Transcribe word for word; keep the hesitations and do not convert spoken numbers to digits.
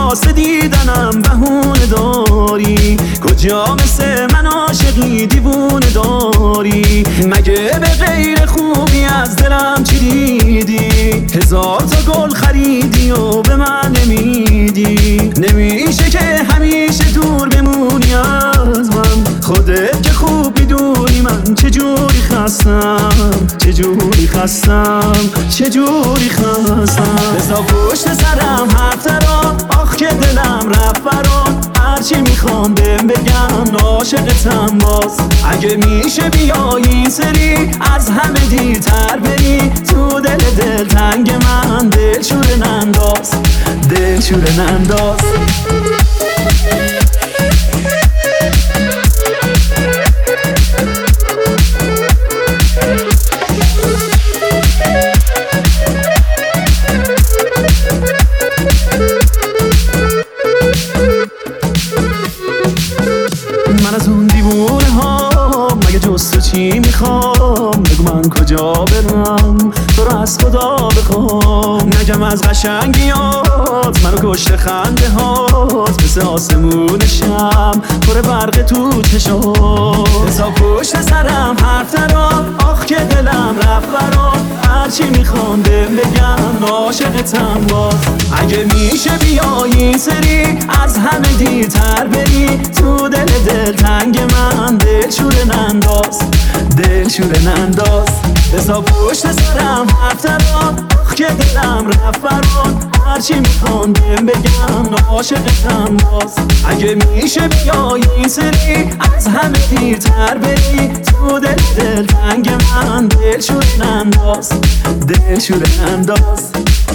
واسه دیدنم بهونه داری؟ کجا مثل من عاشقی دیوونه داری؟ مگه به غیر خوبی از دلم چی دیدی؟ هزار تا گل خریدی و به من نمیدی. نمیشه که همیشه دور بمونی از من، خودت که خوب میدونی من چجوری خستم، چجوری خستم، چجوری خستم. بذار پشت سرم حرف تران، آخ که دلم رفت بران. هرچی میخوام بهم بگم عاشقتم باز. اگه میشه بیای این سری از همه دیرتر بری، تو دل دل تنگ من دل شوره ننداز، دل شوره ننداز. من از اون دیوونه ها مگه جز تو چی میخوام؟ بگو من کجا برم تو رو از خدا بخوام. نگم از قشنگیات منو کشته خنده هات، مثل آسمون شم پر برق تو چشات. حساب پشت سرم حرف تران، آخ که دلم رفت برات. هرچی میخوام بهم بگم عاشقتم باز. اگه میشه بیای این سری از همه دیرتر بری، تو دل دل تنگ من دل شوره ننداز، دل شوره ننداز. حساب پشت سرم حرف تران، آخ که دلم رفت برات. هرچی میخوام بهم بگم عاشقتم باز. اگه میشه بیای این سری از همه دیرتر بری، تو دل دل تنگ من دل شوره ننداز، دل شوره ننداز.